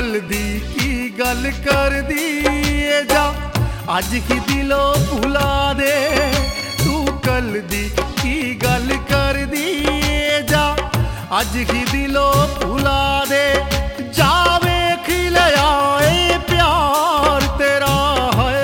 कल दी की गल कर दी जा, अज ही दिलों भुला दे। तू कल दी की गल कर दी जा, अज ही दिलों भुला दे। जावे खिलया ए प्यार तेरा है।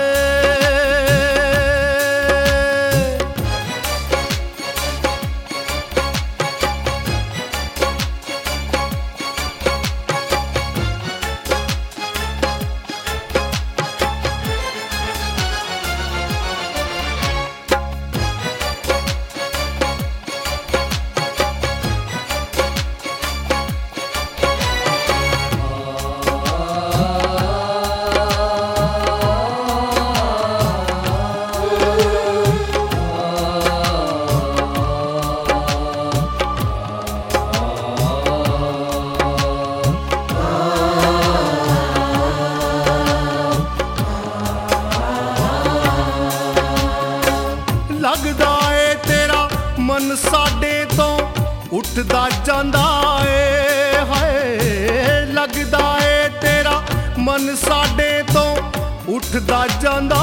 लगदा ए तेरा मन साडे तो उठदा जांदा ए हाय। लगदा ए तेरा मन साडे तो उठदा जांदा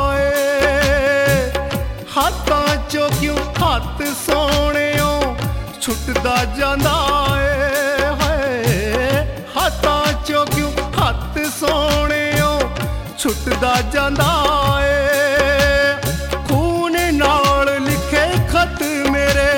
ए। हाथां चों क्यों हत्थ सोहणियों छुटदा जांदा ए हाय। हाथां चों क्यों हत्थ सोहणियों छुटदा जांदा ए। खत मेरे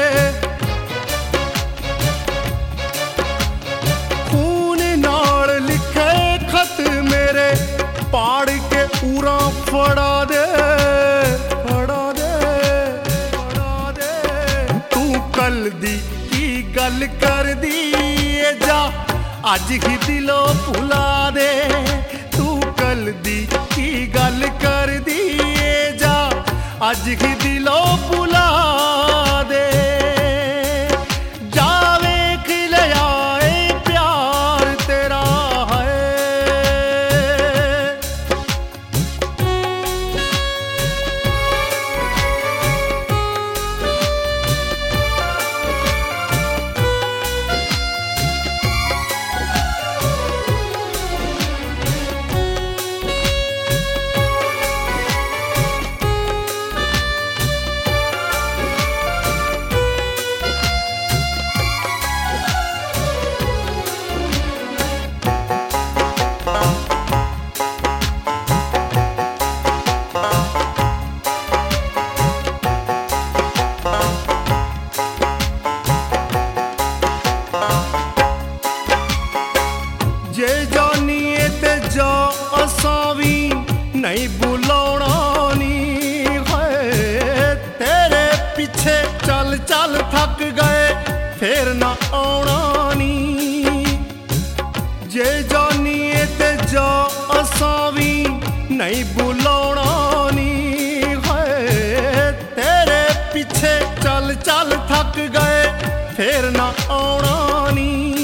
खून नाल लिखे खत मेरे, पाड़ के पूरा फड़ा दे फड़ा दे फड़ा दे। तू कल दी की गल कर दी जा, अज ही दिलों भुला दे। तू कल दी की गल कर दी जा, अज ही दिलों भुला दे। जावे खिलया ए प्यार तेरा है। जे जानिए ते जा असां भी नहीं बुलाउणा नी है। तेरे पीछे चल चल थक गए फिर ना आउणा नी। जे जानिए ते जा असां भी नहीं बुलाउणा नी है। तेरे पीछे चल चल थक गए फिर ना आउणा नी।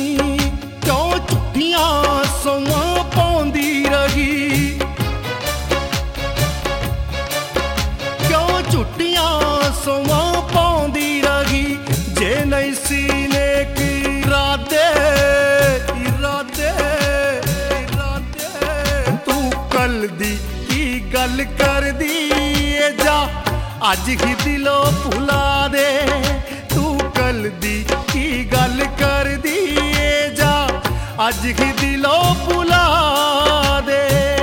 सौं पाउंदी रही क्यों झुट्टियां सौं पाउंदी रही। जे नहीं सीने की इरादे इरादे इरादे। तू कल दी की गल कर दी जा, अज ही दिलों भुला दे। तू कल दी की गल कर दी जा, अज ही दिलों भुला दे।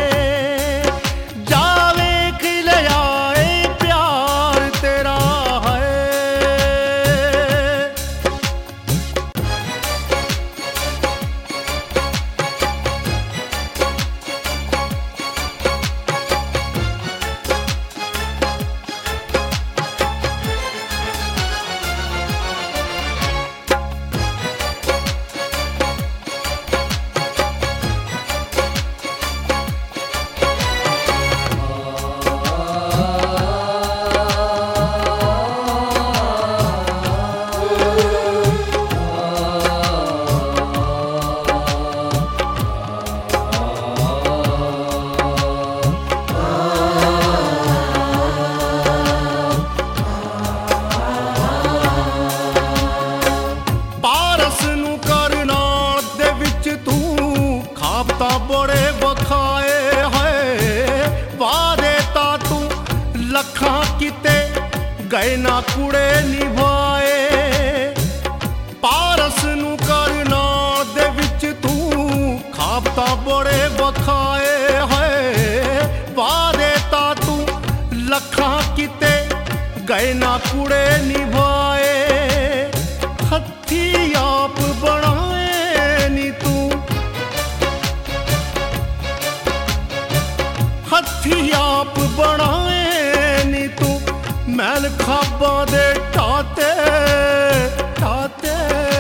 जावे खिलया ए प्यार तेरा है। ਤਾਂ ਬੜੇ ਵਖਾਏ ਹੈ ਵਾਦੇ ਤਾਂ ਤੂੰ ਲੱਖਾਂ ਕਿਤੇ ਗਏ ਨਾ ਕੁੜੇ ਨਿਭਾਏ ਪਾਰਸ ਨੂੰ ਕਰਨਾ ਦੇ ਵਿੱਚ ਤੂੰ ਖਾਬ ਤਾਂ ਬੜੇ ਵਖਾਏ ਹੈ ਵਾਦੇ ਤਾਂ ਤੂੰ ਲੱਖਾਂ ਕਿਤੇ ਗਏ ਨਾ ਕੁੜੇ ਨਿਭਾਏ ਹੱਥੀ ਆਪ ਬਣਾਏ ਨੀ ਤੂੰ ਹੱਥੀ ਆਪ ਬਣਾਏ ਨੀ ਤੂੰ ਮੈਲ ਖਾਬਾਂ ਦੇ ਢਾਤੇ ਢਾਤੇ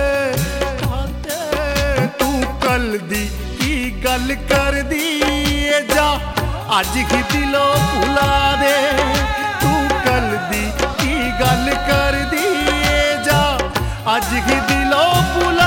ਢਾਤੇ ਤੂੰ ਕੱਲ ਦੀ ਕੀ ਗੱਲ ਕਰਦੀ ਏ ਜਾ ਅੱਜ ਹੀ ਦਿਲੋਂ ਭੁਲਾ ਦੇ ਤੂੰ ਕੱਲ ਦੀ ਕੀ ਗੱਲ ਕਰਦੀ ਏ ਜਾ ਅੱਜ ਹੀ ਦਿਲੋਂ ਭੁਲਾ